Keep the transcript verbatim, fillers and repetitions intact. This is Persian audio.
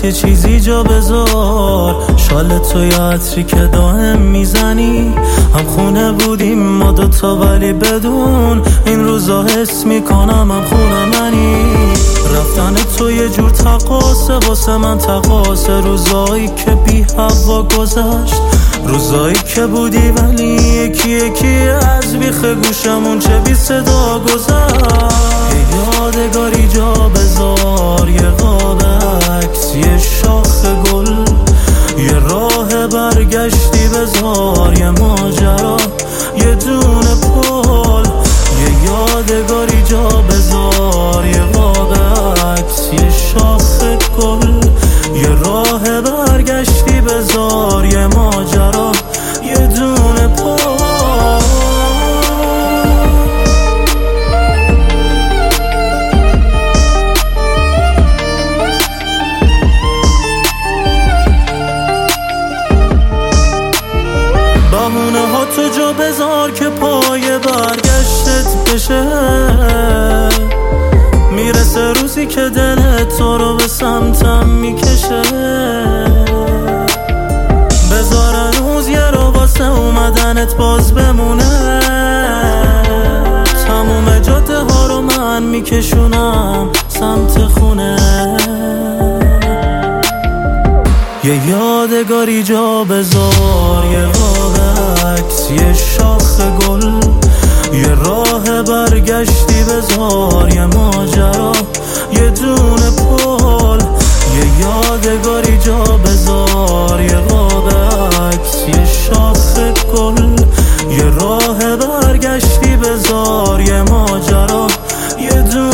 دلت یه چیزی جا بذار. شال تو یه عطری که دائم میزنی، هم خونه بودیم ما دوتا ولی بدون این روزا حس میکنم هم خونه منی. رفتن تو یه جور تقاسه واسه من تقاسه، روزایی که بی هوا گذشت، روزایی که بودی ولی یکی یکی از بیخ گوشمون چه بی صدا گذشت. یه یادگاری جا بذار، یه قاب عکس، یه شاخ گل، یه راه برگشتی بذار، یه ماجرا، یه دونه پل. یه یادگاری جا بذار، یه قاب عکس، یه شاخ گل، یه راه برگشتی بذار، یه ماجرا، یه دونه پل. بهونه ها تو جا بذار که پای برگشتت بشه، میرسه روزی که دلت تو رو به سمتم میکشه. بذار هنوز یه رو واسه اومدنت باز بمونه، تموم جاده ها رو من میکشونم سمت خونه. یه یادگاری جا بذار، یه قاب عکس، یه شاخ گل، یه راه برگشتی بذار، یه ماجرا، یه دونه پل. یه یادگاری جا بذار، یه قاب عکس، یه شاخ گل، یه راه برگشتی بذار، یه ماجرا، یه دونه